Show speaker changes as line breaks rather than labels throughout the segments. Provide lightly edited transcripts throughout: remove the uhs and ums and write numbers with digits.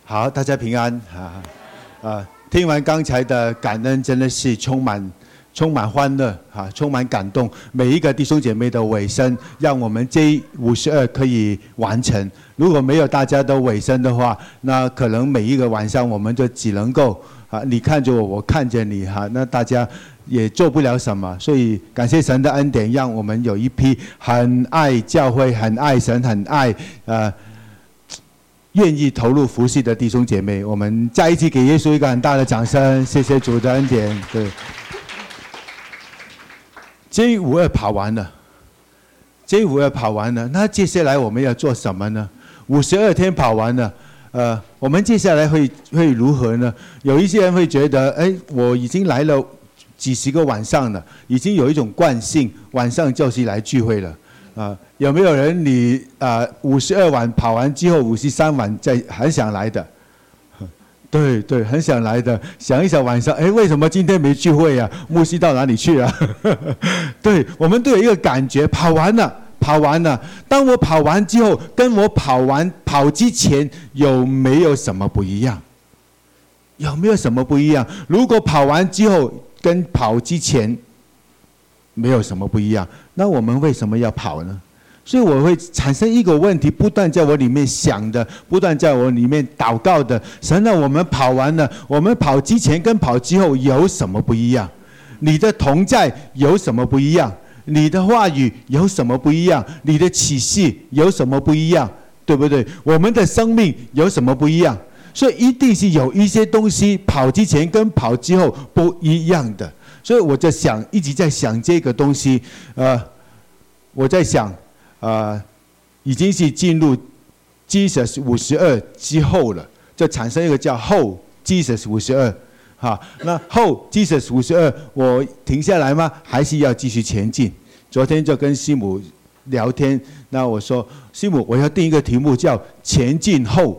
好，大家平安听完刚才的感恩，真的是充满欢乐充满感动。每一个弟兄姐妹的尾声，让我们J52可以完成。如果没有大家的尾声的话，那可能每一个晚上我们就只能够你看着我，我看着你那大家也做不了什么。所以感谢神的恩典，让我们有一批很爱教会、很爱神、很爱愿意投入服事的弟兄姐妹。我们再一起给耶稣一个很大的掌声，谢谢主的恩典。对，J52跑完了，J52跑完了，那接下来我们要做什么呢？52天跑完了，我们接下来会如何呢？有一些人会觉得，我已经来了几十个晚上了，已经有一种惯性，晚上就是来聚会了。有没有人你52晚跑完之后53晚再很想来的？对对，很想来的。想一想晚上，为什么今天没聚会啊？牧师到哪里去啊？对，我们都有一个感觉，跑完了。当我跑完之后，跟我跑之前有没有什么不一样？有没有什么不一样？如果跑完之后跟跑之前没有什么不一样，那我们为什么要跑呢？所以我会产生一个问题，不断在我里面想的，不断在我里面祷告的。神啊，我们跑完了，我们跑之前跟跑之后有什么不一样？你的同在有什么不一样？你的话语有什么不一样？你的启示有什么不一样？对不对？我们的生命有什么不一样？所以一定是有一些东西跑之前跟跑之后不一样的。所以我在想，一直在想这个东西。我在想，已经是进入 Jesus 52之后了，就产生一个叫后 Jesus 52。那后 Jesus 52，我停下来吗？还是要继续前进？昨天就跟师母聊天，那我说师母，我要定一个题目叫前进后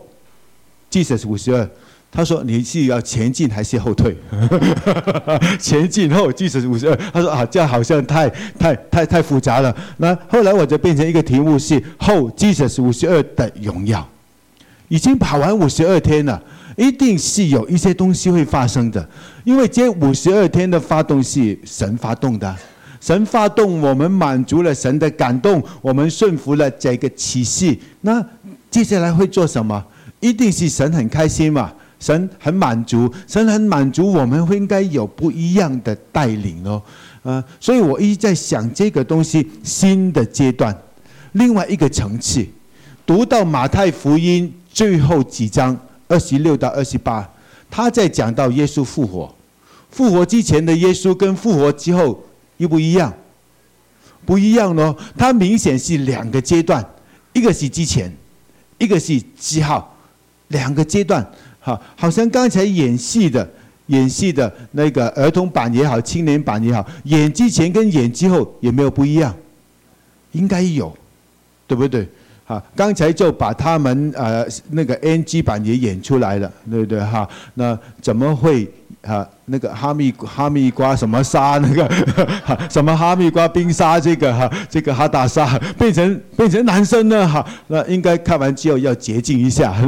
Jesus 52。他说你是要前进还是后退？前进后Jesus 52。他说这样好像太复杂了。那后来我就变成一个题目是后 Jesus 52的荣耀。已经跑完52天了，一定是有一些东西会发生的，因为这52天的发动是神发动的。神发动，我们满足了神的感动，我们顺服了这个启示。那接下来会做什么？一定是神很开心嘛，神很满足，我们会应该有不一样的带领所以我一直在想这个东西新的阶段，另外一个层次。读到马太福音最后几章26到28，他在讲到耶稣复活之前的耶稣跟复活之后一不一样？不一样咯，他明显是两个阶段，一个是之前，一个是之后，两个阶段。好像刚才演戏的那个儿童版也好，青年版也好，演之前跟演之后有没有不一样？应该有，对不对？刚才就把他们那个 NG 版也演出来了，对不对？那怎么会那个哈密瓜什么沙那个什么哈密瓜冰沙这个哈达沙变成男生呢？那应该看完之后要洁净一下。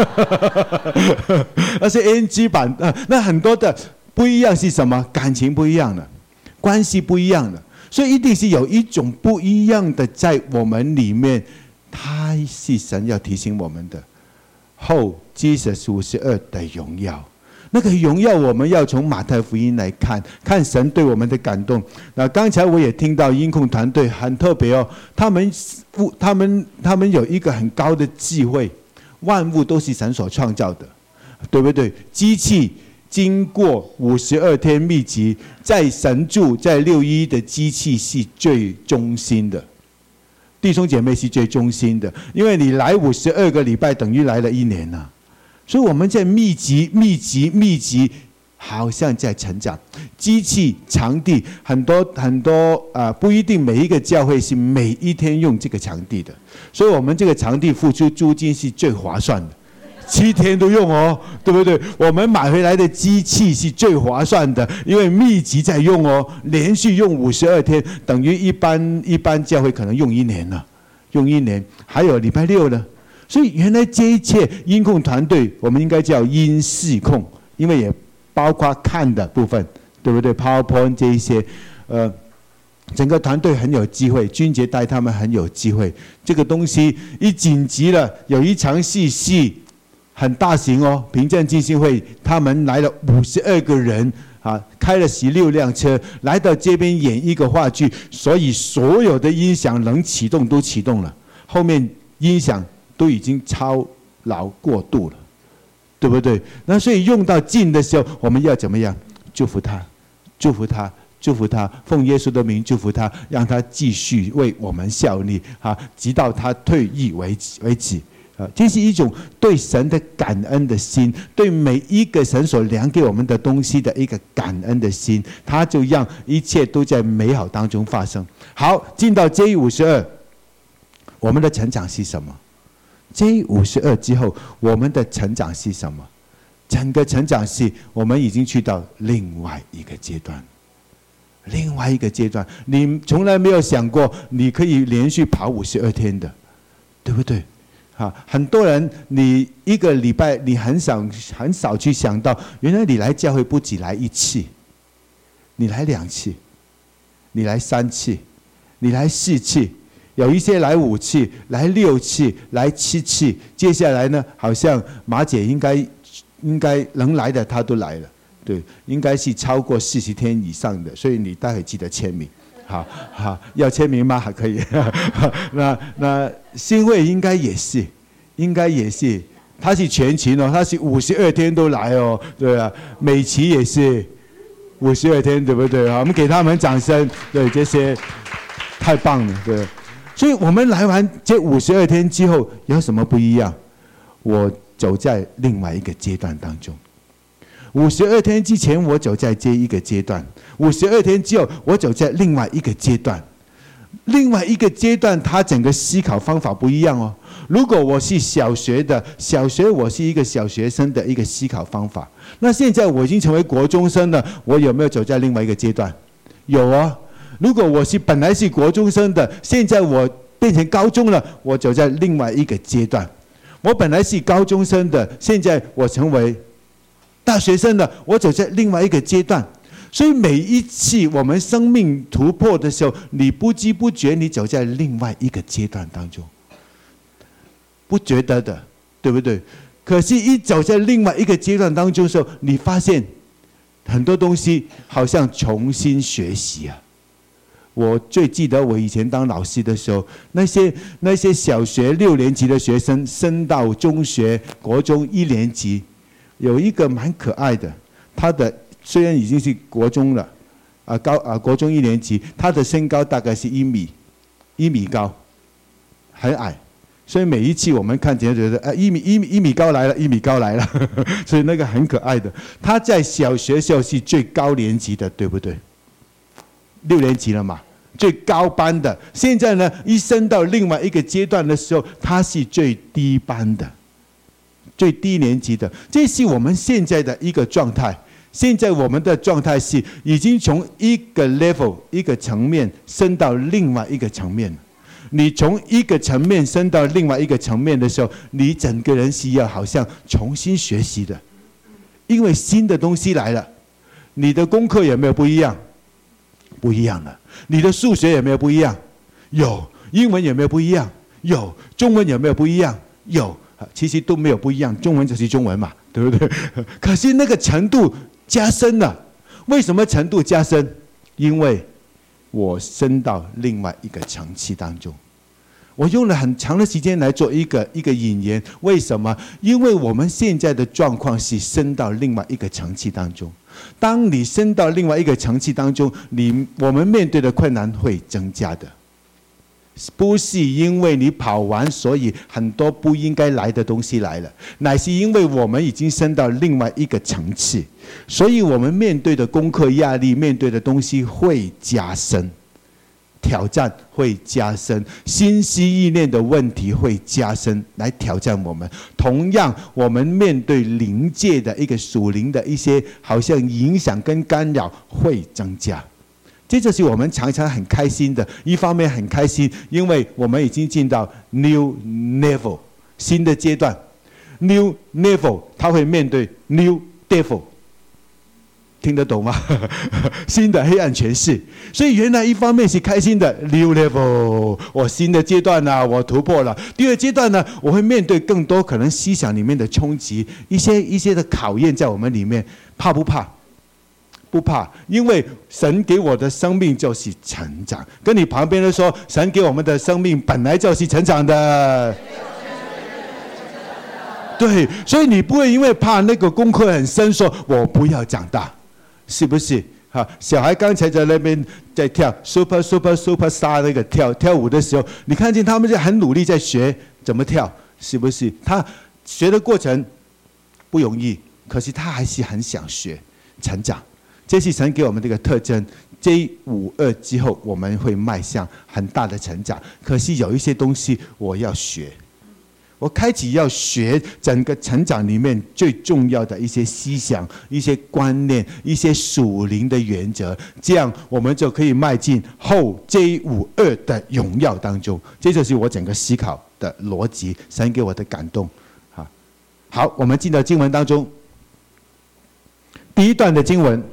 那是 NG 版那很多的不一样是什么？感情不一样了，关系不一样了，所以一定是有一种不一样的在我们里面。他是神要提醒我们的后 Jesus 52的荣耀，那个荣耀我们要从马太福音来看神对我们的感动。那刚才我也听到音控团队很特别他们有一个很高的智慧，万物都是神所创造的，对不对？机器经过52天密集，在神住在611的机器是最忠心的。弟兄姐妹是最忠心的，因为你来52个礼拜等于来了1年了，所以我们在密集，好像在成长。机器场地很多不一定每一个教会是每一天用这个场地的，所以我们这个场地付出租金是最划算的，7天都用对不对？我们买回来的机器是最划算的，因为密集在用连续用52天，等于一般教会可能用1年了，还有礼拜六呢， 所以原来这一切音控团队，我们应该叫音视控，因为也包括看的部分，对不对 ？PowerPoint 这一些，整个团队很有机会，君杰带他们很有机会。这个东西一紧急了，有一场戏很大型哦，平镇浸信会他们来了52个人啊，开了16辆车来到这边演一个话剧，所以所有的音响能启动都启动了，后面音响都已经操劳过度了，对不对？那所以用到尽的时候，我们要怎么样？祝福他，祝福他。祝福他，奉耶稣的名祝福他，让他继续为我们效力啊，直到他退役为止啊。这是一种对神的感恩的心，对每一个神所量给我们的东西的一个感恩的心，他就让一切都在美好当中发生。好，进到 J52， 我们的成长是什么？ J52 之后，我们的成长是什么？整个成长是我们已经去到另外一个阶段。另外一个阶段，你从来没有想过你可以连续跑52天的，对不对？很多人你一个礼拜你很少去想到，原来你来教会不只来1次，你来2次，你来3次，你来4次，有一些来5次，来6次，来7次，接下来呢，好像马姐应该能来的她都来了。对，应该是超过40天以上的，所以你待会记得签名，好，要签名吗？还可以。那新会应该也是，他是全勤哦，他是52天都来哦，对啊，美琪也是52天，对不对？好，我们给他们掌声，对，这些太棒了，对。所以我们来完这52天之后，有什么不一样？我走在另外一个阶段当中。52天之前，我走在这一个阶段；52天之后，我走在另外一个阶段。另外一个阶段，它整个思考方法不一样哦。如果我是小学我是一个小学生的一个思考方法。那现在我已经成为国中生了，我有没有走在另外一个阶段？有哦。如果我本来是国中生的，现在我变成高中了，我走在另外一个阶段。我本来是高中生的，现在我成为大学生了，我走在另外一个阶段。所以每一次我们生命突破的时候，你不知不觉你走在另外一个阶段当中，不觉得的，对不对？可是一走在另外一个阶段当中的时候，你发现很多东西好像重新学习啊。我最记得我以前当老师的时候，那些小学6年级的学生升到中学国中1年级，有一个蛮可爱的，他的虽然已经是国中了，国中1年级，他的身高大概是1米高，很矮，所以每一次我们看见觉得1米高来了，1米高来了，所以那个很可爱的。他在小学校是最高年级的，对不对？6年级了嘛，最高班的。现在呢，一升到另外一个阶段的时候，他是最低班的，最低年级的。这是我们现在的一个状态。现在我们的状态是已经从一个 level 一个层面升到另外一个层面。你从一个层面升到另外一个层面的时候，你整个人是要好像重新学习的，因为新的东西来了。你的功课有没有不一样？不一样了。你的数学有没有不一样？有。英文有没有不一样？有。中文有没有不一样？有。其实都没有不一样，中文就是中文嘛，对不对？可是那个程度加深了。为什么程度加深？因为我升到另外一个层次当中。我用了很长的时间来做一个引言。为什么？因为我们现在的状况是升到另外一个层次当中。当你升到另外一个层次当中，我们面对的困难会增加的。不是因为你跑完，所以很多不应该来的东西来了，乃是因为我们已经升到另外一个层次，所以我们面对的功课压力，面对的东西会加深，挑战会加深，心思意念的问题会加深，来挑战我们。同样，我们面对灵界的一个属灵的一些好像影响跟干扰会增加。这就是我们常常很开心的，一方面很开心，因为我们已经进到 new level， 新的阶段 ，new level， 他会面对 new devil。听得懂吗？新的黑暗权势，所以原来一方面是开心的 new level， 我新的阶段啊，我突破了。第二阶段呢，我会面对更多可能思想里面的冲击，一些的考验在我们里面，怕不怕？不怕，因为神给我的生命就是成长。跟你旁边的说，神给我们的生命本来就是成长的。对，所以你不会因为怕那个功课很深，说我不要长大。是不是？小孩刚才在那边在跳 super star 那个跳舞的时候，你看见他们就很努力在学怎么跳，是不是？他学的过程不容易，可是他还是很想学成长。这是神给我们这个特征。J52之后，我们会迈向很大的成长。可是有一些东西我要学。我开启要学整个成长里面最重要的一些思想、一些观念、一些属灵的原则，这样我们就可以迈进后 J52的荣耀当中。这就是我整个思考的逻辑，神给我的感动。好，我们进到经文当中，第一段的经文，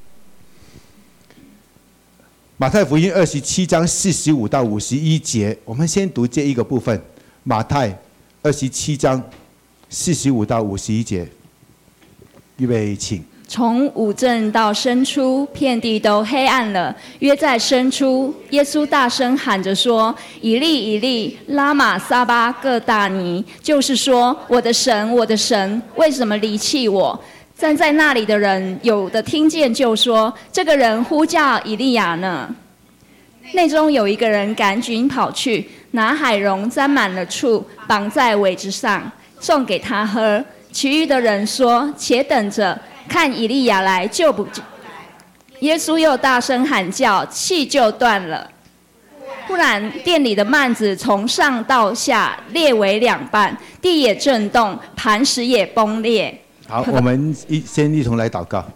马太福音27章45到51节，我们先读这一个部分，马太27章45到51节，预备，请。
从午正到申初，遍地都黑暗了。约在申初，耶稣大声喊着说：“以利以利，拉玛撒巴各大尼。”就是说，我的神，我的神，为什么离弃我？站在那里的人，有的听见就说：“这个人呼叫以利亚呢。”内中有一个人赶紧跑去，拿海蓉沾满了醋，绑在苇子上，送给他喝。其余的人说：“且等着，看以利亚来就不。”耶稣又大声喊叫，气就断了。忽然殿里的幔子从上到下裂为两半，地也震动，磐石也崩裂。
好，我们先一同来祷告。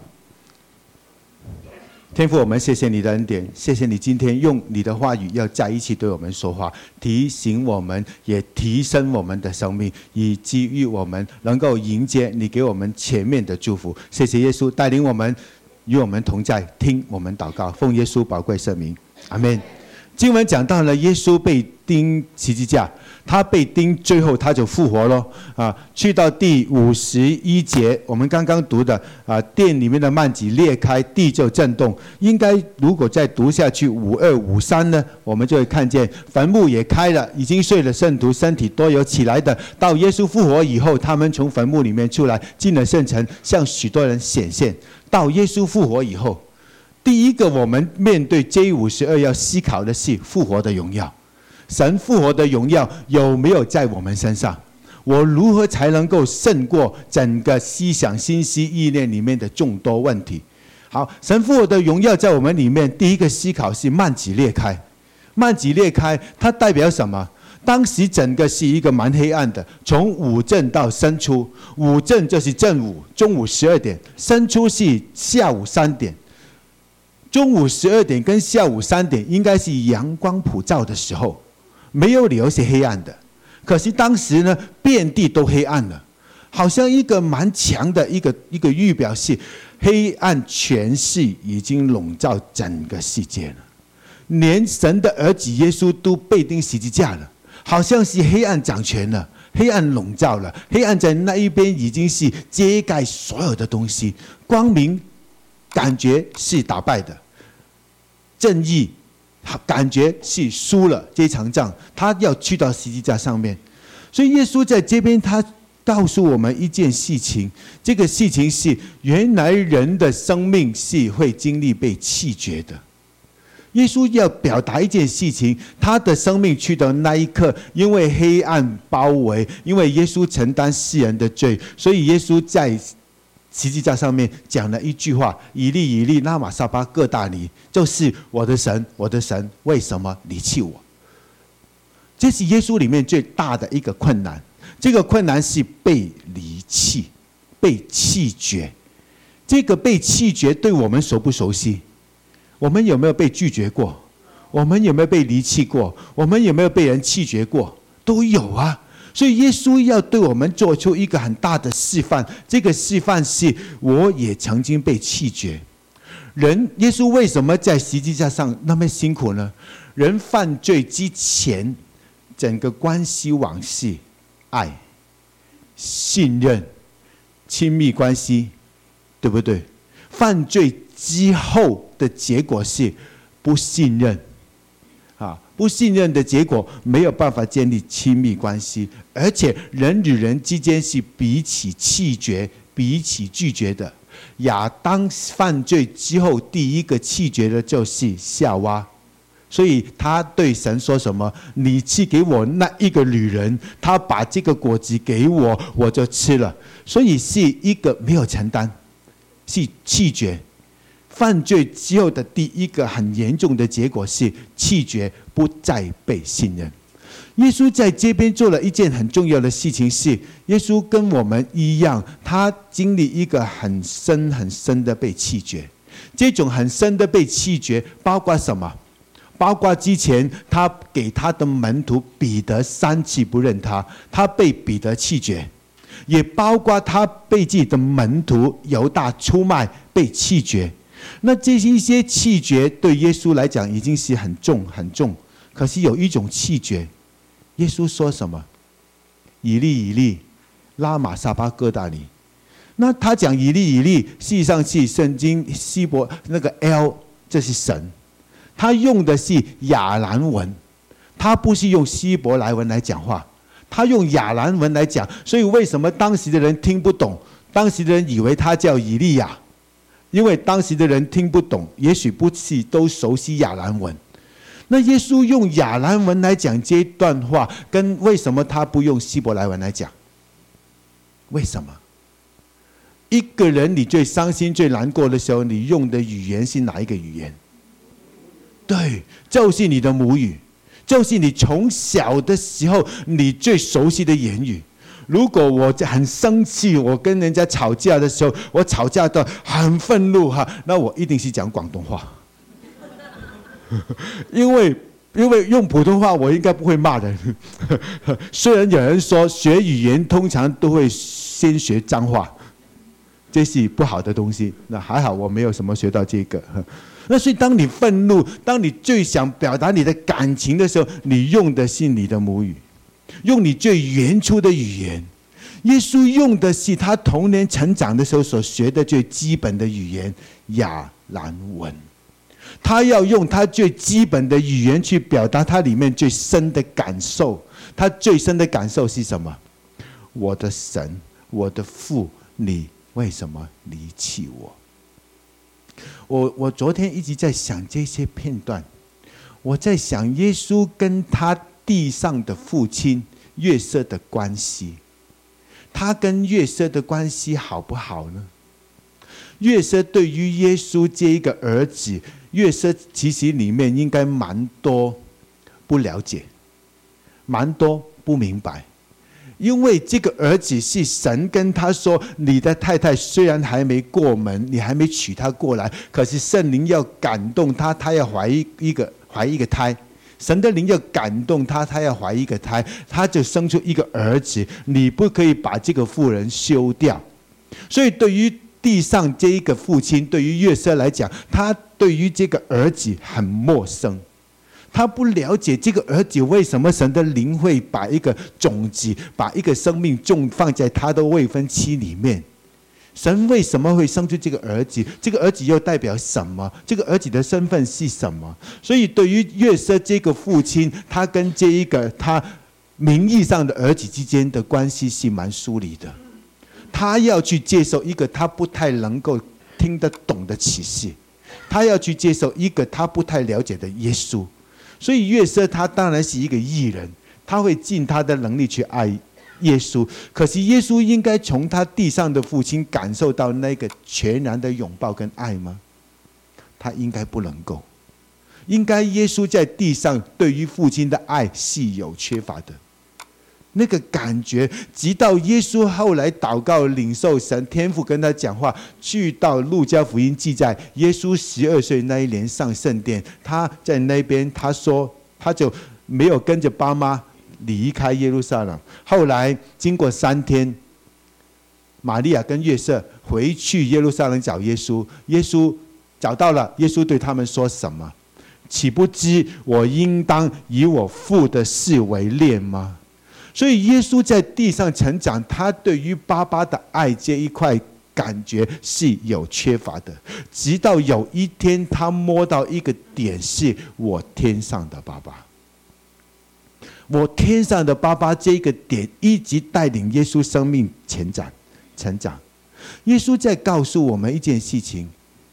天父，我们谢谢你的恩典，谢谢你今天用你的话语要在一起对我们说话，提醒我们，也提升我们的生命，以基于我们能够迎接你给我们前面的祝福。谢谢耶稣带领我们，与我们同在，听我们祷告，奉耶稣宝贵圣名，阿们。经文讲到了耶稣被钉十字架，他被钉，最后他就复活了啊！去到第51节，我们刚刚读的啊，殿里面的幔子裂开，地就震动。应该如果再读下去52、53呢，我们就会看见坟墓也开了，已经睡了圣徒身体都有起来的。到耶稣复活以后，他们从坟墓里面出来，进了圣城，向许多人显现。到耶稣复活以后，第一个我们面对 J52要思考的是复活的荣耀。神复活的荣耀有没有在我们身上？我如何才能够胜过整个思想、心思、意念里面的众多问题？好，神复活的荣耀在我们里面，第一个思考是幔子裂开。幔子裂开，它代表什么？当时整个是一个蛮黑暗的，从午正到申初，午正就是正午，中午12点；申初是下午3点。中午12点跟下午3点应该是阳光普照的时候，没有理由是黑暗的。可是当时呢，遍地都黑暗了，好像一个蛮强的一个预表是黑暗权势已经笼罩整个世界了，连神的儿子耶稣都被钉十字架了，好像是黑暗掌权了，黑暗笼罩了，黑暗在那一边已经是遮盖所有的东西，光明感觉是打败的，正义感觉是输了这场仗，他要去到十字架上面。所以耶稣在这边他告诉我们一件事情，这个事情是原来人的生命是会经历被弃绝的。耶稣要表达一件事情，他的生命去到那一刻，因为黑暗包围，因为耶稣承担世人的罪，所以耶稣在十字架上面讲了一句话：以利以利，拉玛撒巴各大尼，就是我的神，我的神，为什么离弃我？这是耶稣里面最大的一个困难，这个困难是被离弃、被弃绝。这个被弃绝对我们熟不熟悉？我们有没有被拒绝过？我们有没有被离弃过？我们有没有被人弃绝过？都有啊。 所以耶稣要对我们做出一个很大的示范，这个示范是我也曾经被弃绝。耶稣为什么在十字架上那么辛苦呢？人犯罪之前，整个关系网是爱、信任、亲密关系，对不对？犯罪之后的结果是不信任。不信任的结果没有办法建立亲密关系，而且人与人之间是彼此弃绝、彼此拒绝的。亚当犯罪之后，第一个弃绝的就是夏娃，所以他对神说什么？你赐给我那一个女人，他把这个果子给我，我就吃了。所以是一个没有承担，是弃绝。犯罪之后的第一个很严重的结果是弃绝，不再被信任。耶稣在这边做了一件很重要的事情，是耶稣跟我们一样，他经历一个很深很深的被弃绝。这种很深的被弃绝包括什么？包括之前他给他的门徒彼得3次不认他，他被彼得弃绝，也包括他被自己的门徒犹大出卖被弃绝。那这一些弃绝对耶稣来讲已经是很重很重，可是有一种弃绝，耶稣说什么？以利以利，拉玛撒巴各大尼。那他讲以利以利，实际上是圣经希伯那个 L， 这是神，他用的是亚兰文，他不是用希伯来文来讲话，他用亚兰文来讲。所以为什么当时的人听不懂？当时的人以为他叫以利亚，因为当时的人听不懂，也许不是都熟悉亚兰文。那耶稣用亚兰文来讲这段话，跟为什么他不用希伯来文来讲？为什么？一个人你最伤心最难过的时候，你用的语言是哪一个语言？对，就是你的母语，就是你从小的时候你最熟悉的言语。如果我很生气，我跟人家吵架的时候，我吵架到很愤怒那我一定是讲广东话。因为用普通话我应该不会骂人。虽然有人说学语言通常都会先学脏话，这是不好的东西，那还好我没有什么学到这个。那所以当你愤怒，当你最想表达你的感情的时候，你用的是你的母语，用你最原初的语言。耶稣用的是他童年成长的时候所学的最基本的语言亚兰文，他要用他最基本的语言去表达他里面最深的感受。他最深的感受是什么？我的神，我的父，你为什么离弃我？我昨天一直在想这些片段，我在想耶稣跟他地上的父亲约瑟的关系，他跟约瑟的关系好不好呢？约瑟对于耶稣这一个儿子，约瑟其实里面应该蛮多不了解，蛮多不明白。因为这个儿子是神跟他说，你的太太虽然还没过门，你还没娶她过来，可是圣灵要感动他，他要怀一个胎。神的灵要感动他，他要怀一个胎，他就生出一个儿子，你不可以把这个妇人休掉。所以对于地上这一个父亲，对于约瑟来讲，他对于这个儿子很陌生，他不了解这个儿子为什么神的灵会把一个种子，把一个生命种放在他的未婚妻里面。神为什么会生出这个儿子？这个儿子又代表什么？这个儿子的身份是什么？所以对于约瑟这个父亲，他跟这一个他名义上的儿子之间的关系是蛮疏离的。他要去接受一个他不太能够听得懂的启示，他要去接受一个他不太了解的耶稣。所以约瑟他当然是一个义人，他会尽他的能力去爱耶稣。可是耶稣应该从他地上的父亲感受到那个全然的拥抱跟爱吗？他应该不能够。应该耶稣在地上对于父亲的爱是有缺乏的，那个感觉，直到耶稣后来祷告领受神天父跟他讲话，去到路加福音记载，耶稣12岁那一年上圣殿，他在那边他说他就没有跟着爸妈离开耶路撒冷。后来经过3天，玛利亚跟约瑟回去耶路撒冷找耶稣，耶稣找到了，耶稣对他们说什么？岂不知我应当以我父的事为念吗？所以耶稣在地上成长，他对于爸爸的爱这一块感觉是有缺乏的，直到有一天他摸到一个点，是我天上的爸爸。我天上的爸爸这个点一直带领耶稣生命成长。耶稣在告诉我们一件事情，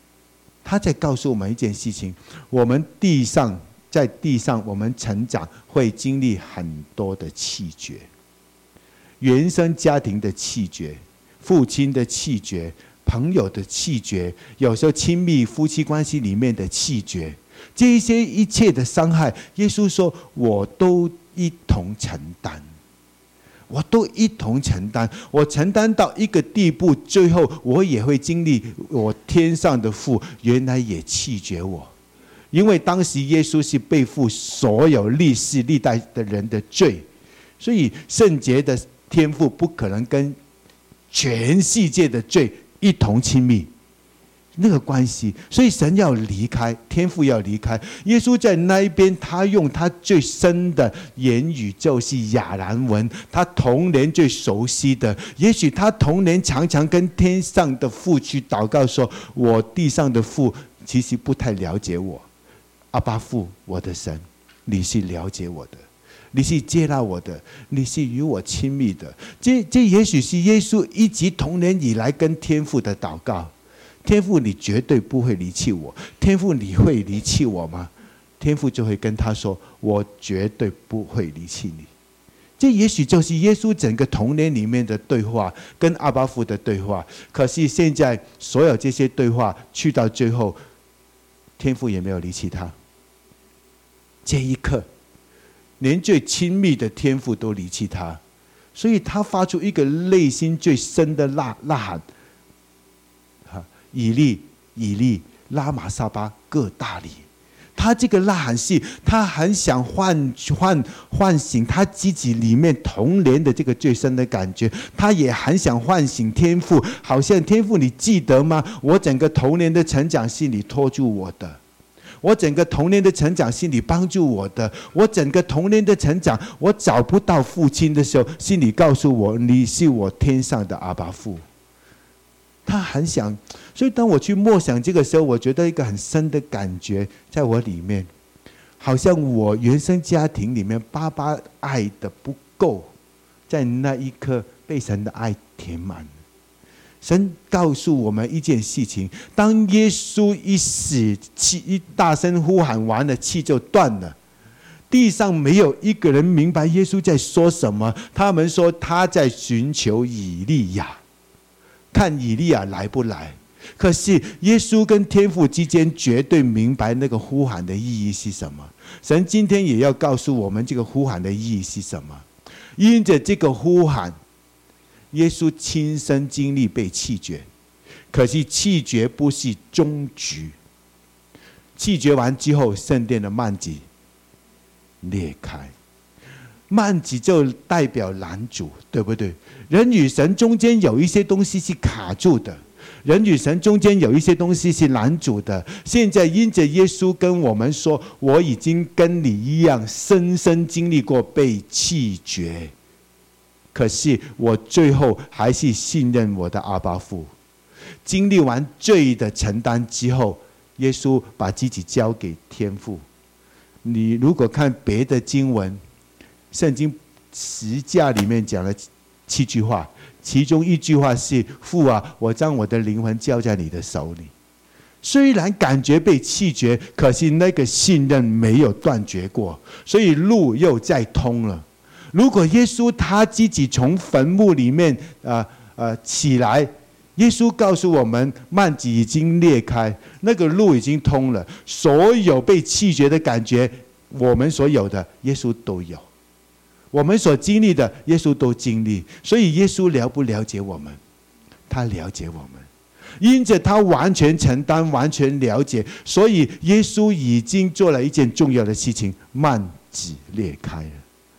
我们在地上我们成长会经历很多的弃绝，原生家庭的弃绝，父亲的弃绝，朋友的弃绝，有时候亲密夫妻关系里面的弃绝，这一些一切的伤害，耶稣说我都一同承担，我承担到一个地步，最后我也会经历我天上的父原来也弃绝我。因为当时耶稣是背负所有历世历代的人的罪，所以圣洁的天父不可能跟全世界的罪一同亲密那个关系，所以神要离开，天父要离开。耶稣在那一边，他用他最深的言语，就是亚兰文，他童年最熟悉的。也许他童年常常跟天上的父去祷告说，我地上的父其实不太了解我，阿爸父，我的神，你是了解我的，你是接纳我的，你是与我亲密的。这也许是耶稣一直童年以来跟天父的祷告。天父，你绝对不会离弃我。天父，你会离弃我吗？天父就会跟他说，我绝对不会离弃你。这也许就是耶稣整个童年里面的对话，跟阿爸父的对话。可是现在所有这些对话去到最后，天父也没有离弃他。这一刻连最亲密的天父都离弃他，所以他发出一个内心最深的呐喊，以利以利拉玛撒巴各大利。他这个呐喊是他很想唤醒他自己里面童年的这个最深的感觉，他也很想唤醒天父，好像天父你记得吗？我整个童年的成长是你托住我的，我整个童年的成长是你帮助我的，我整个童年的成长，我找不到父亲的时候，是你告诉我你是我天上的阿爸父。他很想，所以当我去默想这个时候，我觉得一个很深的感觉在我里面，好像我原生家庭里面爸爸爱的不够，在那一刻被神的爱填满。神告诉我们一件事情，当耶稣一死，气一大声呼喊完了，气就断了，地上没有一个人明白耶稣在说什么。他们说他在寻求以利亚，看以利亚来不来。可是耶稣跟天父之间绝对明白那个呼喊的意义是什么。神今天也要告诉我们这个呼喊的意义是什么。因着这个呼喊，耶稣亲身经历被弃绝，可是弃绝不是终局。弃绝完之后，圣殿的幔子裂开，幔子就代表拦阻，对不对？人与神中间有一些东西是卡住的，人与神中间有一些东西是拦阻的。现在因着耶稣跟我们说，我已经跟你一样深深经历过被弃绝，可是我最后还是信任我的阿爸父。经历完罪的承担之后，耶稣把自己交给天父。你如果看别的经文，圣经十架里面讲了7句话，其中一句话是，父啊，我将我的灵魂交在你的手里。虽然感觉被弃绝，可是那个信任没有断绝过，所以路又再通了。如果耶稣他自己从坟墓里面起来，耶稣告诉我们幔子已经裂开，那个路已经通了，所有被弃绝的感觉，我们所有的耶稣都有，我们所经历的耶稣都经历。所以耶稣了不了解我们？他了解我们，因着他完全承担，完全了解，所以耶稣已经做了一件重要的事情，幔子裂开了。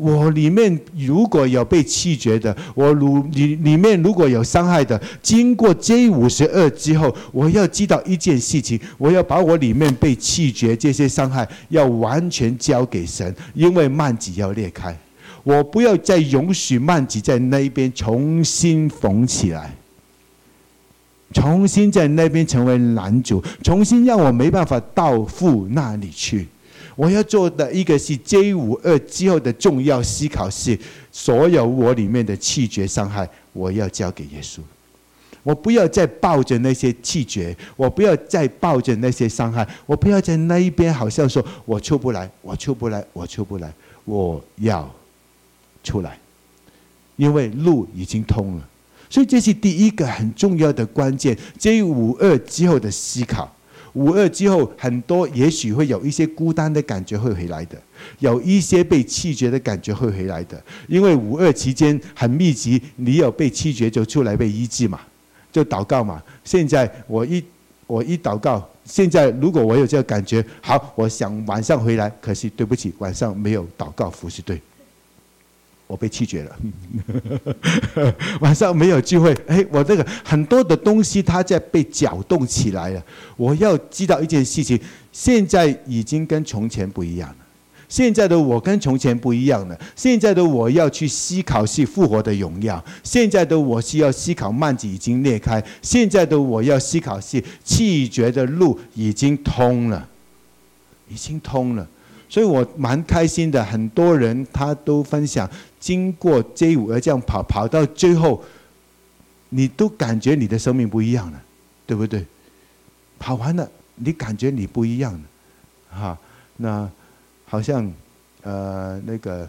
我里面如果有被弃绝的，我里面如果有伤害的，经过这52之后，我要知道一件事情，我要把我里面被弃绝这些伤害要完全交给神，因为幔子要裂开，我不要再容许幔子在那边重新缝起来，重新在那边成为拦阻，重新让我没办法到父那里去。我要做的一个是 J52 之后的重要思考是，所有我里面的弃绝伤害，我要交给耶稣。我不要再抱着那些弃绝，我不要再抱着那些伤害，我不要在那一边好像说我出不来，我出不来，我出不来，我要出来，因为路已经通了。所以这是第一个很重要的关键， J52 之后的思考。52之后，很多也许会有一些孤单的感觉会回来的，有一些被弃绝的感觉会回来的，因为52期间很密集，你有被弃绝就出来被医治嘛，就祷告嘛。现在我一祷告，现在如果我有这个感觉，好，我想晚上回来，可是对不起，晚上没有祷告服侍队，我被弃绝了晚上没有聚会，我这个很多的东西它在被搅动起来了。我要知道一件事情，现在已经跟从前不一样了，现在的我跟从前不一样了，现在的我要去思考是复活的荣耀，现在的我是要思考幔子已经裂开，现在的我要思考是弃绝的路已经通了，已经通了。所以我蛮开心的，很多人他都分享，经过 J52这样跑到最后，你都感觉你的生命不一样了，对不对？跑完了，你感觉你不一样了，那好像那个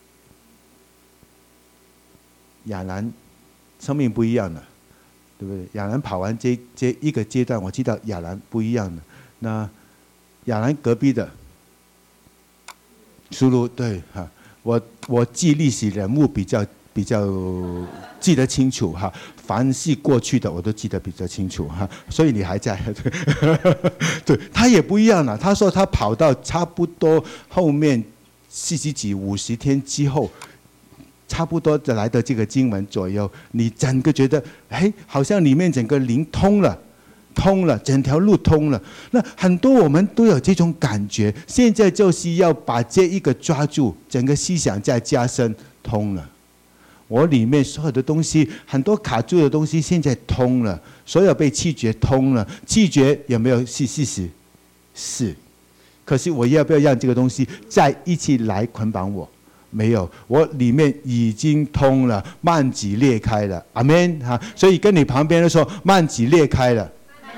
亚兰生命不一样了，对不对？亚兰跑完这一个阶段，我知道亚兰不一样了。那亚兰隔壁的苏鲁，对哈，我记历史人物比较记得清楚哈，凡是过去的我都记得比较清楚哈，所以你还在，对，他也不一样了。他说他跑到差不多后面40几50天之后，差不多的来的这个经文左右，你整个觉得好像里面整个灵通了，整条路通了。那很多我们都有这种感觉，现在就是要把这一个抓住，整个思想再加深，通了。我里面所有的东西，很多卡住的东西现在通了，所有被弃绝通了。弃绝有没有是事实？是。可是我要不要让这个东西再一起来捆绑我？没有，我里面已经通了，幔子裂开了，阿们哈。所以跟你旁边的说，幔子裂开了。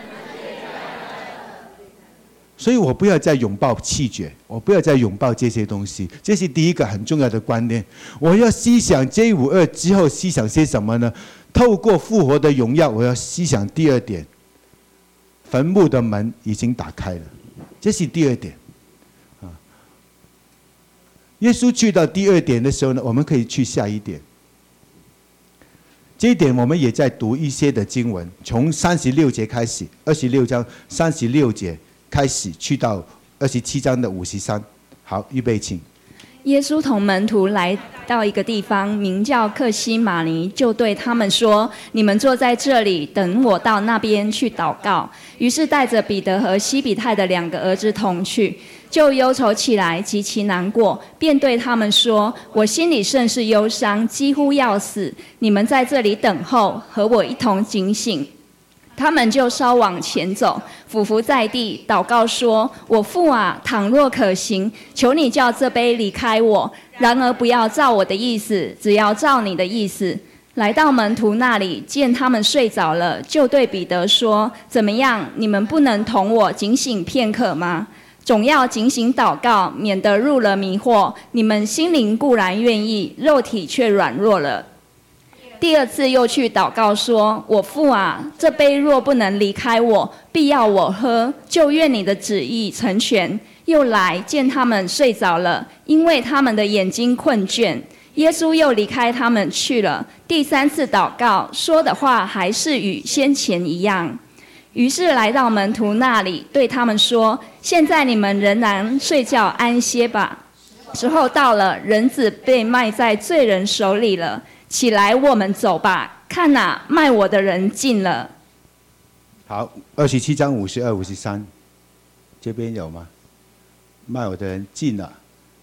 所以我不要再拥抱弃绝，我不要再拥抱这些东西，这是第一个很重要的观念。我要思想 J52之后思想些什么呢？透过复活的荣耀，我要思想第二点，坟墓的门已经打开了，这是第二点。耶稣去到第二点的时候呢，我们可以去下一点。这一点我们也在读一些的经文，从36节开始，26章36节开始去到27章的53。好，预备请。
耶稣同门徒来到一个地方，名叫客西马尼，就对他们说：“你们坐在这里，等我到那边去祷告。”于是带着彼得和西比泰的2个儿子同去，就忧愁起来，极其难过，便对他们说：“我心里甚是忧伤，几乎要死。你们在这里等候，和我一同警醒。”他们就稍往前走，俯伏在地，祷告说：“我父啊，倘若可行，求你叫这杯离开我。然而不要照我的意思，只要照你的意思。”来到门徒那里，见他们睡着了，就对彼得说：“怎么样？你们不能同我警醒片刻吗？总要警醒祷告，免得入了迷惑。你们心灵固然愿意，肉体却软弱了。”第二次又去祷告说：“我父啊，这杯若不能离开我，必要我喝，就愿你的旨意成全。”又来见他们睡着了，因为他们的眼睛困倦。耶稣又离开他们去了。第三次祷告，说的话还是与先前一样。于是来到门徒那里，对他们说：“现在你们仍然睡觉安歇吧。 时候到了，人子被卖在罪人手里了。起来，我们走吧。看哪，卖我的人近了。
好，27章52、53，这边有吗？卖我的人近了。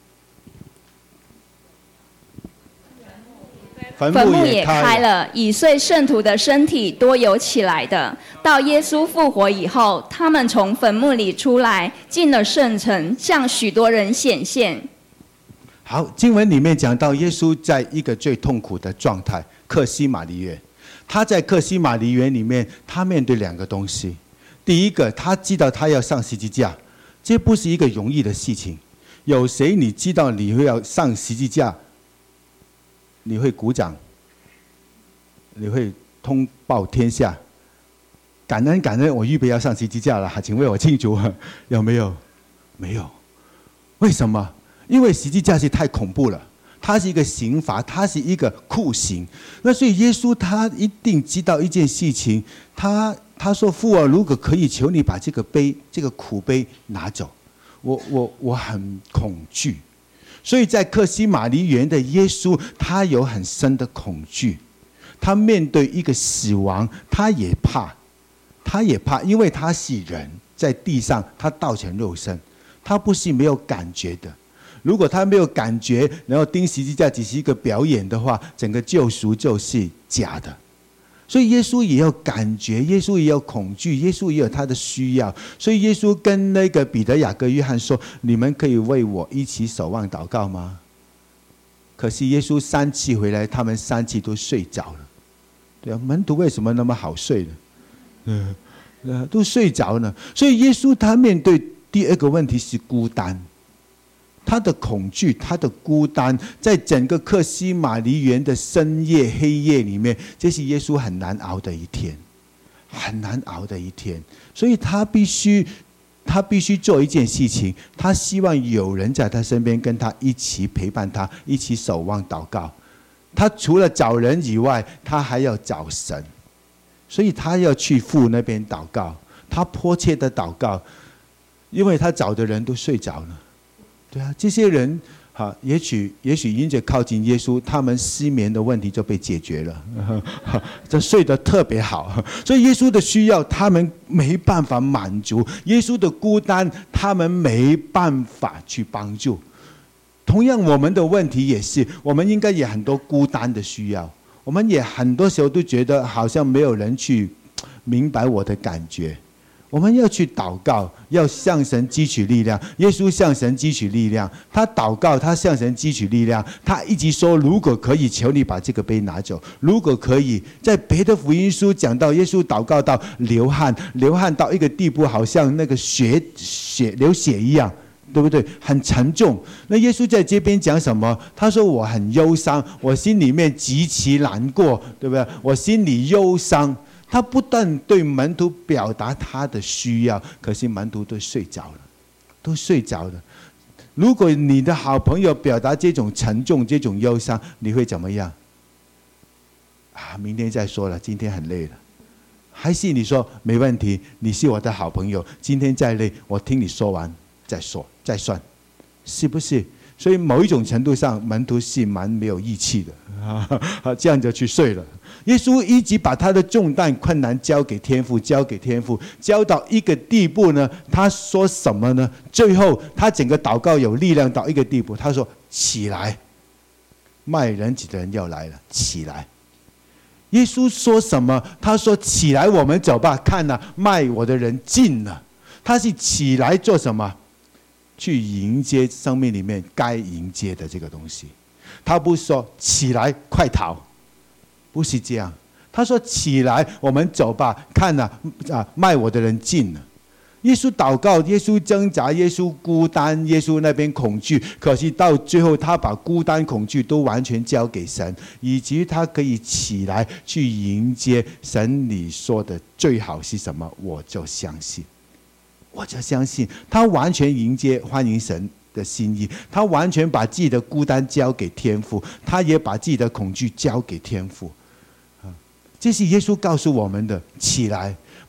坟墓也开了，
以遂圣徒的身体多有起来的。到耶稣复活以后，他们从坟墓里出来，进了圣城，向许多人显现。
好，经文里面讲到耶稣在一个最痛苦的状态，客西马尼园。他在客西马尼园里面，他面对两个东西。第一个，他知道他要上十字架，这不是一个容易的事情。有谁你知道你会要上十字架？你会鼓掌，你会通报天下，感恩感恩，我预备要上十字架了，请为我庆祝，有没有？没有。为什么？因为十字架是太恐怖了，它是一个刑罚，它是一个酷刑。那所以耶稣他一定知道一件事情，他说：“父啊，如果可以，求你把这个杯，这个苦杯拿走。我很恐惧。”所以在客西马尼园的耶稣，他有很深的恐惧，他面对一个死亡，他也怕，因为他是人，在地上他道成肉身，他不是没有感觉的。如果他没有感觉，然后钉十字架只是一个表演的话，整个救赎就是假的。所以耶稣也有感觉，耶稣也有恐惧，耶稣也有他的需要。所以耶稣跟那个彼得、雅各、约翰说：“你们可以为我一起守望祷告吗？”可是耶稣3次回来，他们3次都睡着了。对啊，门徒为什么那么好睡呢？都睡着了。所以耶稣他面对第二个问题是孤单。他的恐惧，他的孤单，在整个客西马尼园的深夜黑夜里面，这是耶稣很难熬的一天，很难熬的一天。所以他必须做一件事情，他希望有人在他身边，跟他一起陪伴他，一起守望祷告。他除了找人以外，他还要找神，所以他要去父那边祷告，他迫切的祷告，因为他找的人都睡着了。对啊，这些人也许因着靠近耶稣，他们失眠的问题就被解决了，这睡得特别好。所以耶稣的需要他们没办法满足，耶稣的孤单他们没办法去帮助。同样我们的问题也是，我们应该也很多孤单的需要，我们也很多时候都觉得好像没有人去明白我的感觉。我们要去祷告，要向神汲取力量。耶稣向神汲取力量，他祷告，他向神汲取力量。他一直说：“如果可以，求你把这个杯拿走。”如果可以，在别的福音书讲到，耶稣祷告到流汗到一个地步，好像那个流血一样，对不对？很沉重。那耶稣在这边讲什么？他说：“我很忧伤，我心里面极其难过，对不对？我心里忧伤。”他不但对门徒表达他的需要，可是门徒都睡着了。如果你的好朋友表达这种沉重、这种忧伤，你会怎么样？明天再说了，今天很累了。还是你说没问题，你是我的好朋友，今天再累，我听你说完再算，是不是？所以某一种程度上，门徒是蛮没有义气的，这样就去睡了。耶稣一直把他的重担、困难交给天父，交到一个地步呢。他说什么呢？最后他整个祷告有力量到一个地步，他说：“起来，卖人子的人要来了，起来。”耶稣说什么？他说：“起来，我们走吧。看哪，卖我的人近了。”他是起来做什么？去迎接生命里面该迎接的这个东西。他不是说起来快逃，不是这样。他说起来，我们走吧。看哪，卖我的人近了。耶稣祷告，耶稣挣扎，耶稣孤单，耶稣那边恐惧。可是到最后，他把孤单、恐惧都完全交给神，以及他可以起来去迎接神。你说的最好是什么？我就相信。他完全迎接欢迎神的心意，他完全把自己的孤单交给天父，他也把自己的恐惧交给天父。这是耶稣告诉我们的：起来，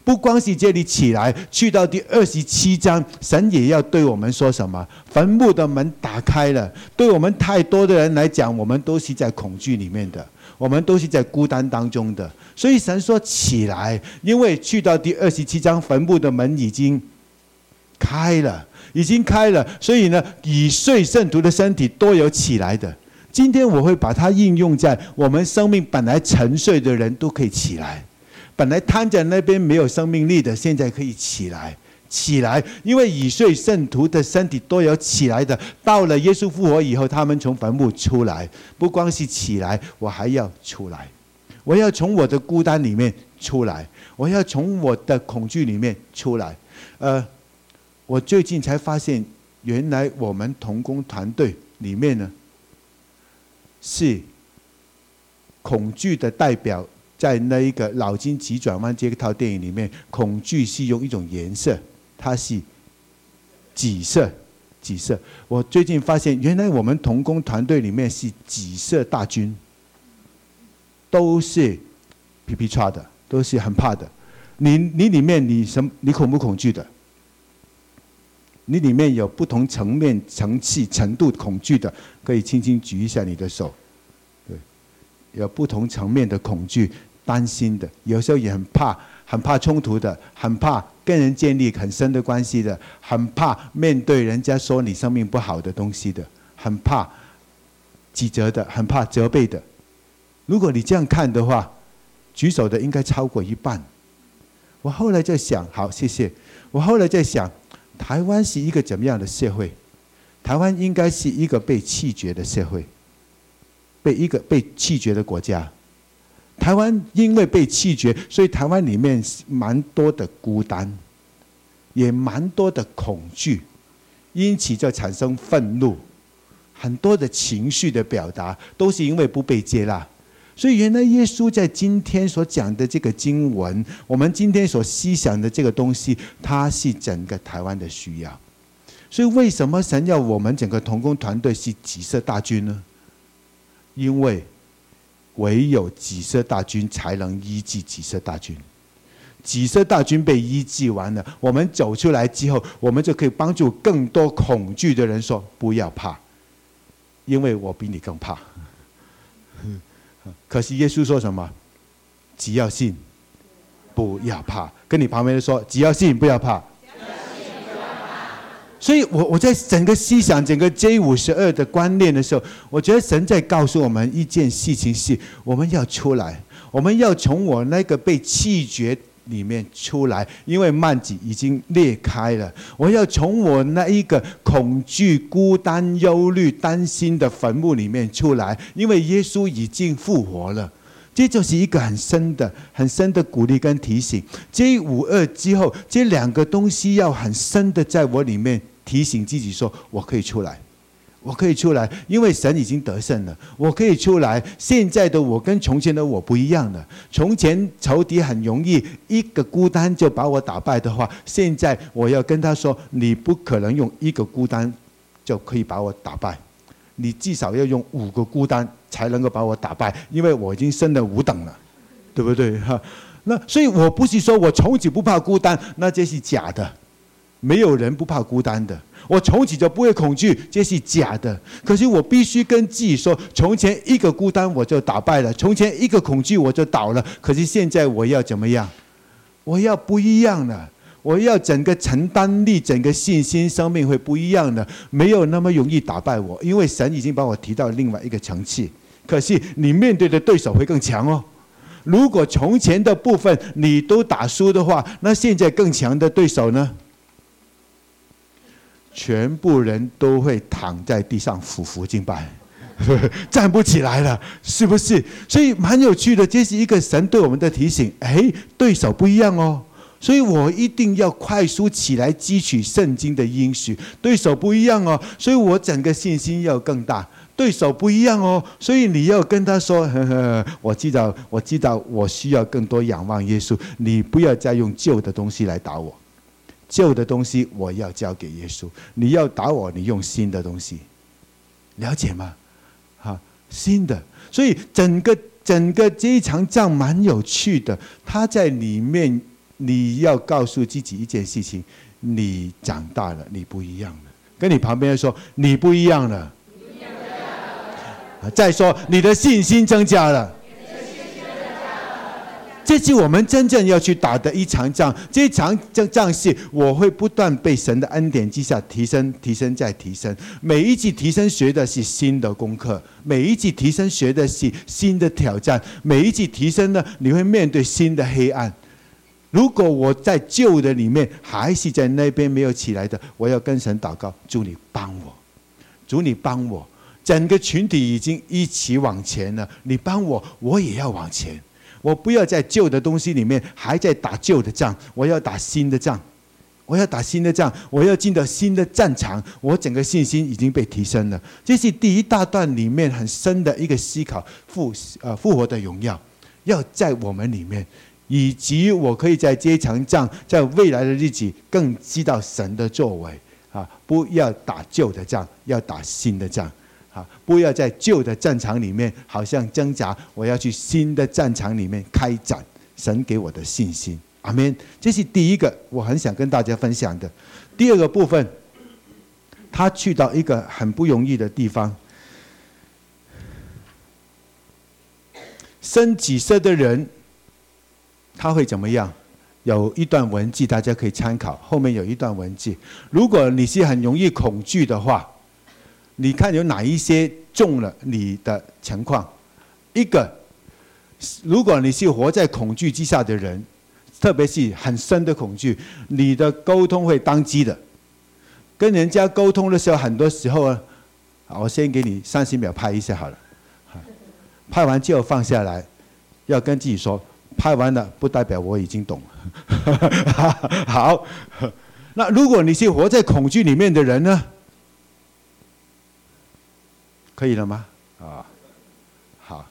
不光是这里起来，去到第27章，神也要对我们说什么？坟墓的门打开了，对我们太多的人来讲，我们都是在恐惧里面的，我们都是在孤单当中的。所以神说起来，因为去到第27章，坟墓的门已经开了，所以呢，已睡圣徒的身体都有起来的。今天我会把它应用在我们生命本来沉睡的人都可以起来，本来瘫在那边没有生命力的，现在可以起来，因为已睡圣徒的身体都有起来的。到了耶稣复活以后，他们从坟墓出来，不光是起来，我还要出来，我要从我的孤单里面出来，我要从我的恐惧里面出来。我最近才发现，原来我们同工团队里面呢，是恐惧的代表。在那一个《脑筋急转弯》这套电影里面，恐惧是用一种颜色，它是紫色。我最近发现，原来我们同工团队里面是紫色大军，都是皮皮叉的，都是很怕的。你里面你恐不恐惧的？你里面有不同层面、层次、程度恐惧的，可以轻轻举一下你的手。对，有不同层面的恐惧。担心的，有时候也很怕冲突的，很怕跟人建立很深的关系的，很怕面对人家说你生命不好的东西的，很怕指责的，很怕责备的。如果你这样看的话，举手的应该超过一半。我后来在想，好，谢谢。我后来在想，台湾是一个怎么样的社会？台湾应该是一个被弃绝的社会，被弃绝的国家。台湾因为被弃绝，所以台湾里面蛮多的孤单，也蛮多的恐惧，因此就产生愤怒，很多的情绪的表达都是因为不被接纳。所以原来耶稣在今天所讲的这个经文，我们今天所思想的这个东西，它是整个台湾的需要。所以为什么神要我们整个同工团队是紫色大军呢？因为唯有紫色大军才能医治紫色大军。紫色大军被医治完了，我们走出来之后，我们就可以帮助更多恐惧的人说：不要怕，因为我比你更怕。可是耶稣说什么？只要信，不要怕。跟你旁边的说：只要信，不要怕。所以我在整个思想整个 J52 的观念的时候，我觉得神在告诉我们一件事情，是我们要出来，我们要从我那个被弃绝里面出来，因为幔子已经裂开了。我要从我那一个恐惧、孤单、忧虑、担心的坟墓里面出来，因为耶稣已经复活了。这就是一个很深的鼓励跟提醒。J52之后，这两个东西要很深的在我里面提醒自己说：我可以出来，我可以出来，因为神已经得胜了。我可以出来，现在的我跟从前的我不一样了。从前仇敌很容易一个孤单就把我打败的话，现在我要跟他说：你不可能用一个孤单就可以把我打败，你至少要用5个孤单才能够把我打败，因为我已经升了5等了，对不对？那所以我不是说我从此不怕孤单，那这是假的。没有人不怕孤单的，我从此就不会恐惧，这是假的。可是我必须跟自己说，从前一个孤单我就打败了，从前一个恐惧我就倒了，可是现在我要怎么样？我要不一样了，我要整个承担力、整个信心、生命会不一样的，没有那么容易打败我，因为神已经把我提到另外一个层次。可是你面对的对手会更强哦。如果从前的部分你都打输的话，那现在更强的对手呢？全部人都会躺在地上匍匐敬拜，站不起来了，是不是？所以蛮有趣的，这是一个神对我们的提醒。对手不一样哦，所以我一定要快速起来汲取圣经的应许。对手不一样哦，所以我整个信心要更大。对手不一样哦，所以你要跟他说：我知道，我需要更多仰望耶稣。你不要再用旧的东西来打我。旧的东西我要交给耶稣，你要打我，你用新的东西，了解吗？新的。所以整个这一场仗蛮有趣的，他在里面你要告诉自己一件事情：你长大了，你不一样了。跟你旁边说，你不一样了。再说，你的信心增加了。这是我们真正要去打的一场仗。这一场仗是我会不断被神的恩典之下提升、提升再提升。每一季提升学的是新的功课，每一季提升学的是新的挑战，每一季提升呢，你会面对新的黑暗。如果我在旧的里面还是在那边没有起来的，我要跟神祷告，主你帮我，主你帮我。整个群体已经一起往前了，你帮我，我也要往前。我不要在旧的东西里面还在打旧的仗，我要打新的仗，我要打新的仗，我要进到新的战场。我整个信心已经被提升了。这是第一大段里面很深的一个思考，复活的荣耀要在我们里面，以及我可以在这一场仗，在未来的日子更知道神的作为啊！不要打旧的仗，要打新的仗。不要在旧的战场里面好像挣扎，我要去新的战场里面开展神给我的信心。阿们。这是第一个我很想跟大家分享的。第二个部分，他去到一个很不容易的地方，生己色的人他会怎么样？有一段文字大家可以参考，后面有一段文字。如果你是很容易恐惧的话，你看有哪一些中了你的情况？一个，如果你是活在恐惧之下的人，特别是很深的恐惧，你的沟通会当机的。跟人家沟通的时候，很多时候啊，我先给你30秒拍一下好了，拍完之后放下来，要跟自己说，拍完了不代表我已经懂了。好，那如果你是活在恐惧里面的人呢？可以了吗？好，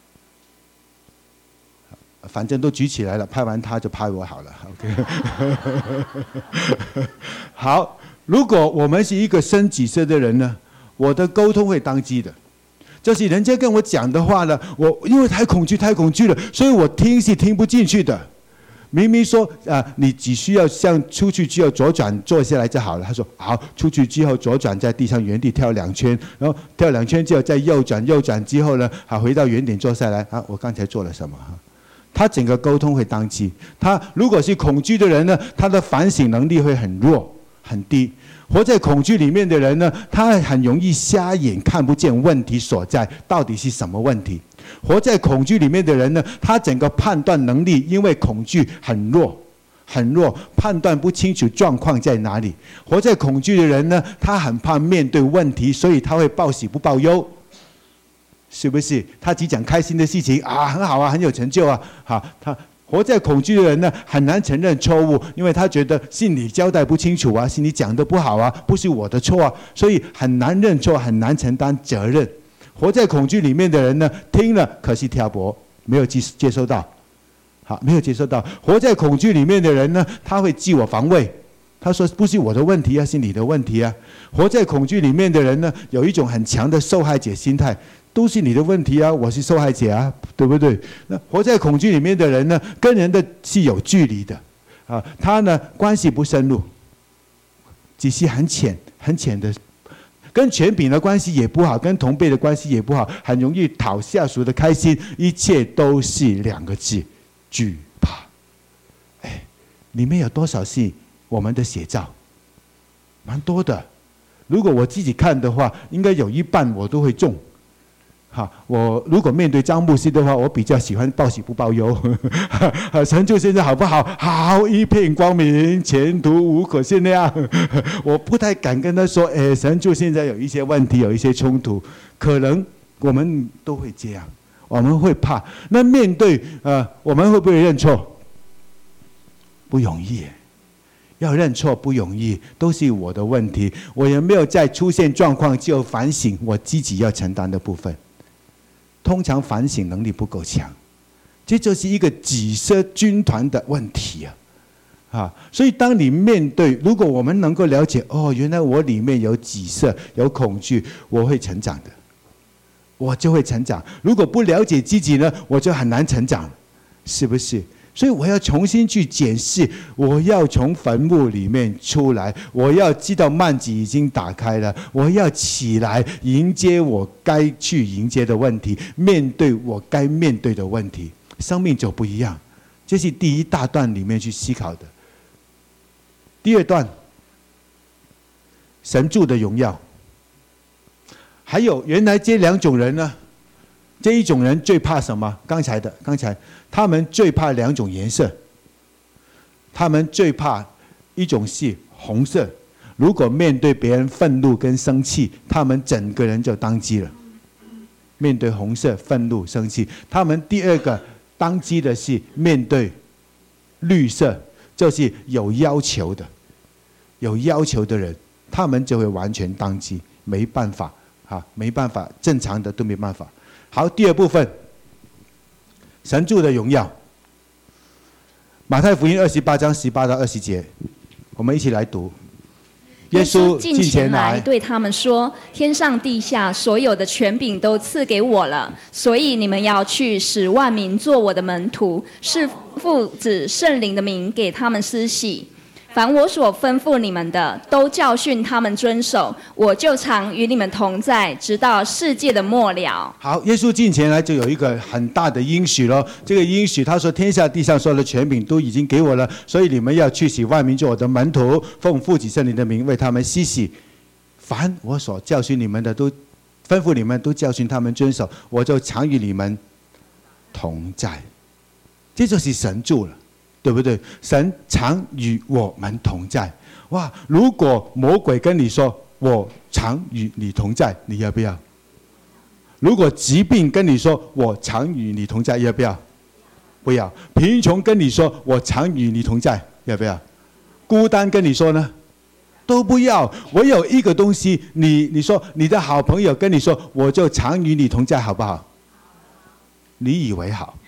反正都举起来了，拍完他就拍我好了。OK， 好，如果我们是一个生己色的人呢，我的沟通会当机的，就是人家跟我讲的话呢，我因为太恐惧了，所以我听是听不进去的。明明说你只需要像出去之后左转坐下来就好了。他说好，出去之后左转，在地上原地跳2圈，然后跳2圈之后再右转之后呢，回到原点坐下来。我刚才做了什么？他整个沟通会当机。他如果是恐惧的人呢，他的反省能力会很弱很低。活在恐惧里面的人呢，他很容易瞎眼，看不见问题所在，到底是什么问题。活在恐惧里面的人呢，他整个判断能力因为恐惧很弱，判断不清楚状况在哪里。活在恐惧的人呢，他很怕面对问题，所以他会报喜不报忧，是不是？他只讲开心的事情啊，很好啊，很有成就啊。好，他活在恐惧的人呢，很难承认错误，因为他觉得是你交代不清楚啊，是你讲的不好啊，不是我的错啊，所以很难认错，很难承担责任。活在恐惧里面的人呢，听了可是挑拨，没有接收到。好，没有接收到。活在恐惧里面的人呢，他会自我防卫，他说不是我的问题啊，是你的问题啊。活在恐惧里面的人呢，有一种很强的受害者心态，都是你的问题啊，我是受害者啊，对不对？那活在恐惧里面的人呢，跟人的是有距离的啊，他呢关系不深入，只是很浅的。跟权柄的关系也不好，跟同辈的关系也不好，很容易讨下属的开心，一切都是2个字：惧怕。里面有多少是我们的写照？蛮多的。如果我自己看的话，应该有一半我都会中。我如果面对张牧师的话，我比较喜欢报喜不报忧。神就现在好不好？好，一片光明，前途无可限量。我不太敢跟他说，神就现在有一些问题，有一些冲突，可能我们都会这样，我们会怕。那面对我们会不会认错？不容易，要认错不容易，都是我的问题。我有没有在出现状况就反省我自己要承担的部分？通常反省能力不够强，这就是一个己色军团的问题啊！所以当你面对，如果我们能够了解，原来我里面有己色，有恐惧，我会成长的，我就会成长。如果不了解自己呢，我就很难成长，是不是？ 所以我要重新去检视，我要从坟墓里面出来，我要知道幔子已经打开了，我要起来迎接我该去迎接的问题，面对我该面对的问题，生命就不一样。这是第一大段里面去思考的。第二段，神住的荣耀。还有原来这两种人呢，这一种人最怕什么？刚才他们最怕两种颜色，他们最怕一种是红色，如果面对别人愤怒跟生气，他们整个人就当机了。面对红色愤怒生气，他们第二个当机的是面对绿色，就是有要求的人，他们就会完全当机，没办法，正常的都没办法。好，第二部分，神住的荣耀。马太福音28章18到20节，我们一起来读。
耶稣近前来对他们说：天上地下所有的权柄都赐给我了，所以你们要去，使万民做我的门徒，是父子圣灵的名给他们施洗。凡我所吩咐你们的，都教训他们遵守，我就常与你们同在，直到世界的末了。
好，耶稣近前来就有一个很大的应许咯。这个应许他说：天下地上所有的权柄都已经给我了，所以你们要去，使万民做我的门徒，奉父子圣灵的名为他们施洗。凡我所教训你们的，都吩咐你们，都教训他们遵守，我就常与你们同在。这就是神住了，对不对？神常与我们同在。哇！如果魔鬼跟你说我常与你同在，你要不要？如果疾病跟你说我常与你同在，要不要？不要。贫穷跟你说我常与你同在，要不要？孤单跟你说呢？都不要。我有一个东西，你说你的好朋友跟你说我就常与你同在，好不好？你以为好？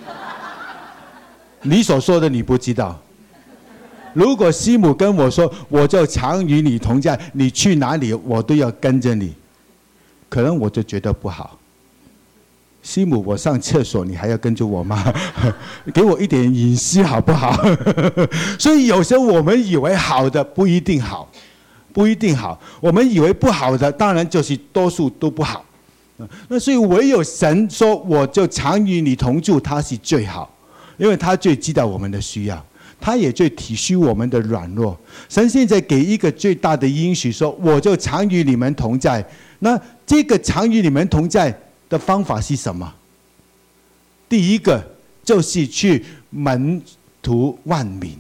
你所说的你不知道。如果师母跟我说我就常与你同在，你去哪里我都要跟着你，可能我就觉得不好。师母，我上厕所你还要跟着我吗？给我一点隐私好不好？所以有时候我们以为好的不一定好，我们以为不好的当然就是多数都不好。那所以唯有神说我就常与你同住，他是最好，因为他最知道我们的需要，他也最体恤我们的软弱。神现在给一个最大的应许，说我就常与你们同在。那这个常与你们同在的方法是什么？第一个就是去门徒万民。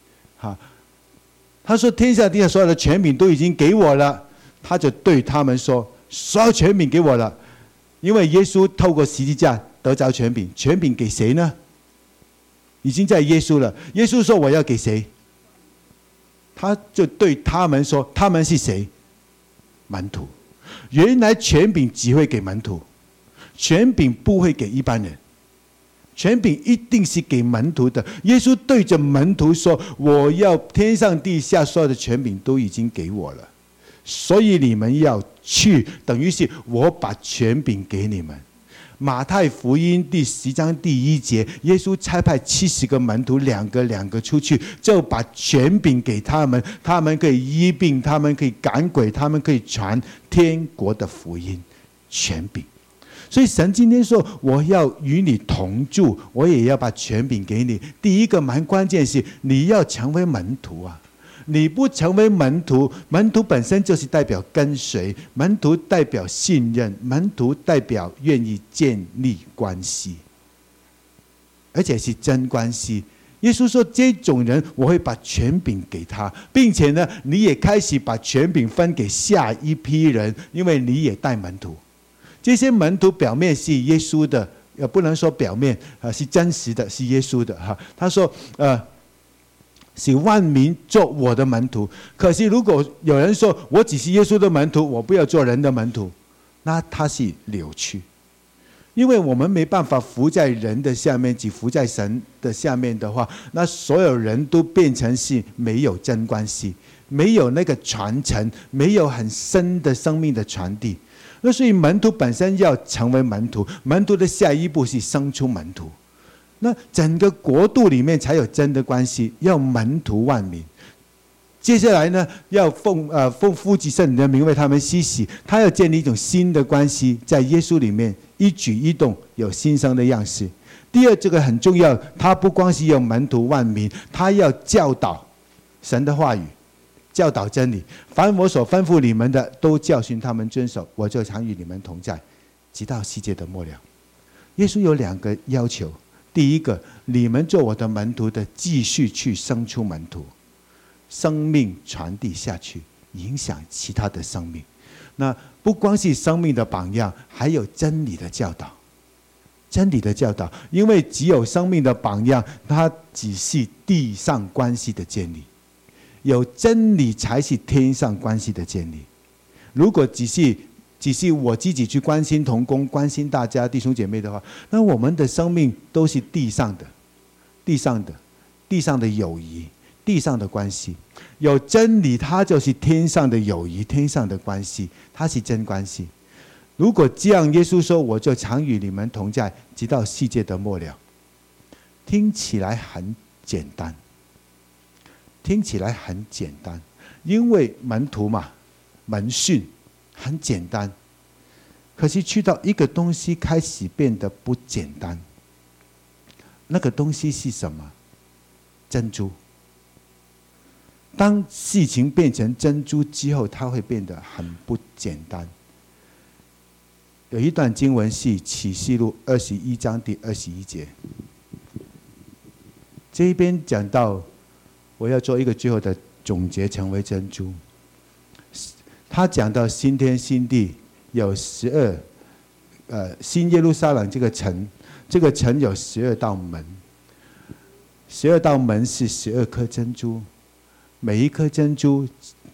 他说天下地下所有的权柄都已经给我了，他就对他们说所有权柄给我了。因为耶稣透过十字架得着权柄，权柄给谁呢？已经在耶稣了。耶稣说我要给谁？他就对他们说，他们是谁？门徒。原来权柄只会给门徒，权柄不会给一般人，权柄一定是给门徒的。耶稣对着门徒说，我要天上地下所有的权柄都已经给我了，所以你们要去，等于是我把权柄给你们。马太福音第10章第1节，耶稣差派70个门徒，两个出去，就把权柄给他们，他们可以医病，他们可以赶鬼，他们可以传天国的福音，权柄。所以神今天说我要与你同住，我也要把权柄给你。第一个蛮关键是你要成为门徒啊。你不成为门徒，门徒本身就是代表跟随，门徒代表信任，门徒代表愿意建立关系，而且是真关系。耶稣说这种人我会把权柄给他，并且呢你也开始把权柄分给下一批人，因为你也带门徒。这些门徒表面是耶稣的，不能说表面，是真实的，是耶稣的。他说使万民做我的门徒。可是如果有人说我只是耶稣的门徒，我不要做人的门徒，那他是扭曲。因为我们没办法服在人的下面，只服在神的下面的话，那所有人都变成是没有真关系，没有那个传承，没有很深的生命的传递。那所以门徒本身要成为门徒，门徒的下一步是生出门徒。 那整个国度里面才有真的关系，要门徒万民。接下来呢，要奉父及圣灵的名为他们施洗，他要建立一种新的关系，在耶稣里面一举一动有新生的样式。第二，这个很重要，他不光是有门徒万民，他要教导神的话语，教导真理。凡我所吩咐你们的，都教训他们遵守，我就常与你们同在，直到世界的末了。耶稣有2个要求，第一个，你们做我的门徒的，继续去生出门徒，生命传递下去，影响其他的生命。那不光是生命的榜样，还有真理的教导。真理的教导，因为只有生命的榜样，它只是地上关系的建立，有真理才是天上关系的建立。如果只是我自己去关心同工，关心大家弟兄姐妹的话，那我们的生命都是地上的友谊，地上的关系。有真理，它就是天上的友谊，天上的关系，它是真关系。如果这样，耶稣说我就常与你们同在，直到世界的末了，听起来很简单，因为门徒嘛，门训很简单。可是去到一个东西开始变得不简单，那个东西是什么？珍珠。当事情变成珍珠之后，它会变得很不简单。有一段经文是启示录21章第21节，这一边讲到，我要做一个最后的总结，成为珍珠。他讲到新天新地有12，新耶路撒冷这个城有12道门，12道门是12颗珍珠，每一颗珍珠，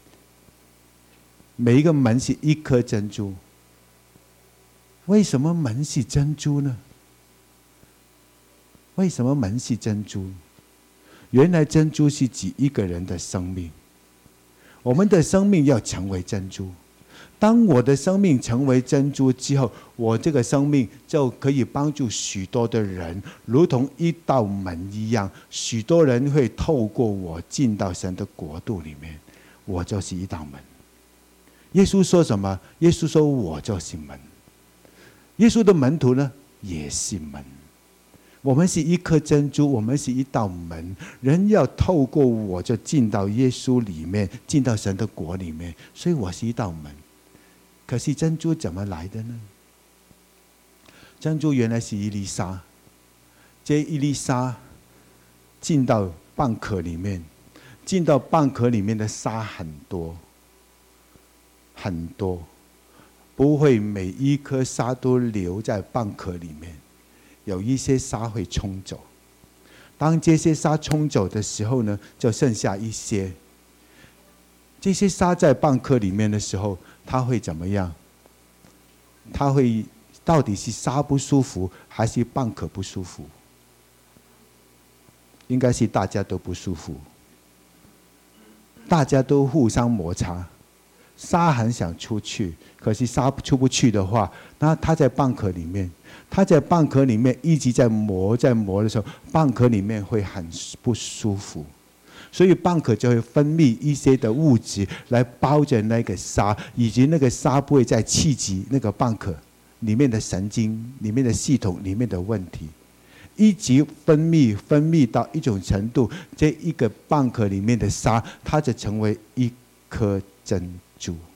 每一个门是1颗珍珠。为什么门是珍珠呢？为什么门是珍珠？原来珍珠是指一个人的生命，我们的生命要成为珍珠。当我的生命成为珍珠之后，我这个生命就可以帮助许多的人，如同一道门一样，许多人会透过我进到神的国度里面，我就是一道门。耶稣说什么？耶稣说我就是门。耶稣的门徒呢，也是门。我们是一颗珍珠，我们是一道门，人要透过我就进到耶稣里面，进到神的国里面，所以我是一道门。可是珍珠怎么来的呢？珍珠原来是一粒沙，这一粒沙进到蚌壳里面，进到蚌壳里面的沙很多很多，不会每一颗沙都留在蚌壳里面，有一些沙会冲走。当这些沙冲走的时候呢，就剩下一些。这些沙在蚌壳里面的时候，它会怎么样？它会到底是沙不舒服，还是蚌壳不舒服？应该是大家都不舒服，大家都互相摩擦。沙很想出去，可是沙出不去的话，那它在蚌壳里面，它在蚌壳里面一直在磨的时候，蚌壳里面会很不舒服，所以蚌壳就会分泌一些的物质来包着那个沙，以及那个沙不会再刺激那个蚌壳里面的神经、里面的系统里面的问题，一直分泌到一种程度，这一个蚌壳里面的沙，它就成为一颗珍珠。